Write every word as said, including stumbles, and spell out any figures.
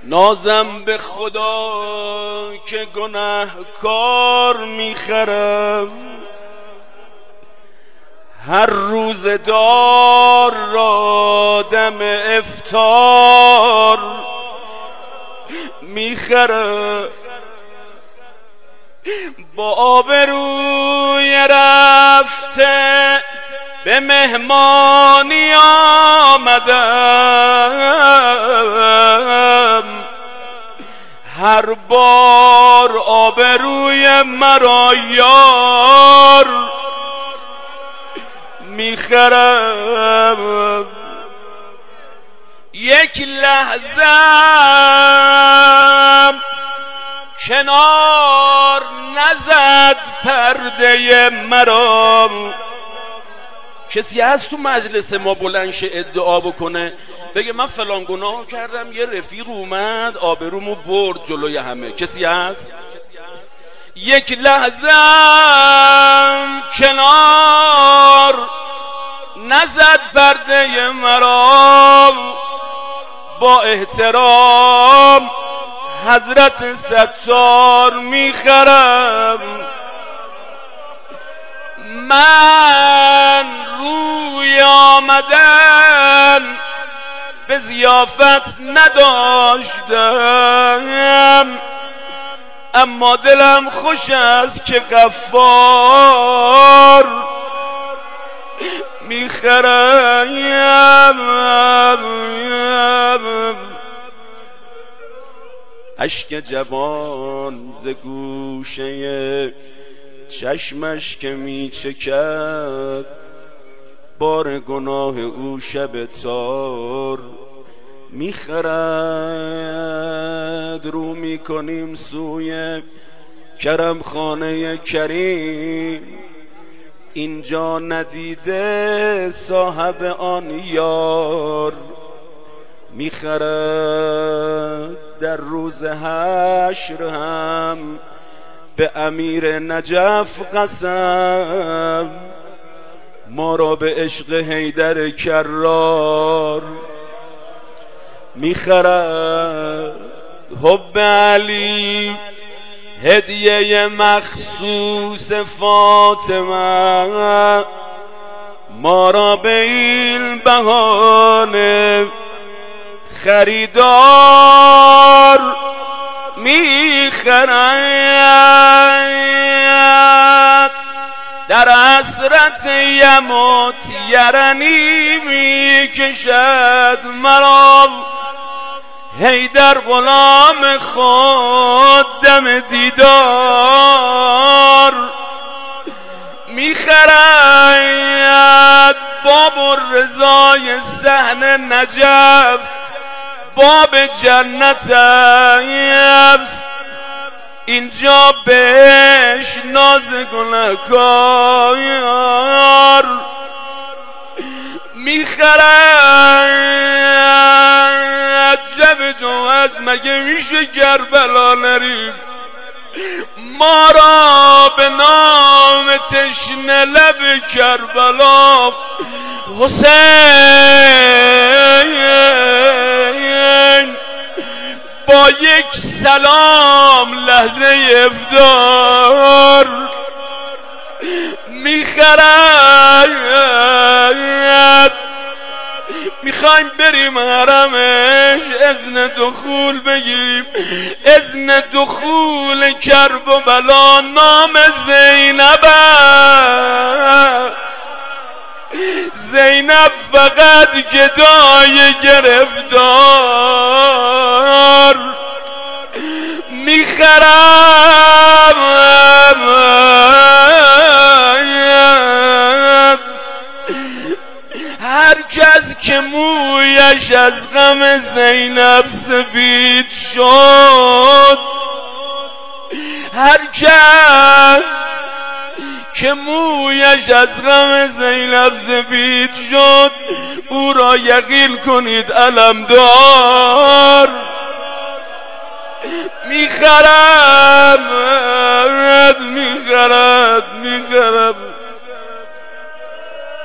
نازم به خدا که گناهکار میخرم، هر روز دار را دم افطار میخرم. با آبروی رفته به مهمانی آمدم، هر بار آبروی مرا یار میخرم. یک لحظه کنار نزد پرده مرا. کسی هست تو مجلس ما بلند شه ادعا بکنه بگه من فلان گناه کردم، یه رفیق اومد آبرومو برد جلوی همه؟ کسی هست؟ یک لحظه کنار نزد پرده مرا. با احترام حضرت ستار میخرم. من روی آمدن به ضیافت نداشتم، اما دلم خوش است که غفار میخرم. اشک جوان ز گوشه چشمش که میچکد، بار گناه او شب تار میخرد. رو میکنیم سوی کرم خانه کریم، اینجا ندیده صاحب آن یار میخرد. در روز حشر هم به امیر نجف قسم، ما را به عشق حیدر کرار میخرد. حب علی هدیه مخصوص فاطمه، ما را به این بهانه خریدار میخرد. در حسرت یموت یرنی میکشد مرا، حیدر غلام خود دم دیدار میخرد. باب الرضای صحن نجف باب جنت است، اینجا بهش ناز گناهکار میخرد. جب جو از مگه میشه کربلا نریم؟ ما را به نام تشنه لب کربلا حسین با یک سلام لحظه افطار میخرد. میخوایم بریم حرمش اذن دخول بگیریم، اذن دخول کرب و بلا نام زینب. زینب فقط گدای گرفتار میخرم. هر کس که مویش از غم زینب سفید شد، هر کس که مویش از غم زینب سفید شد، او را یقین کنید علمدار میخرد میخرد میخرد.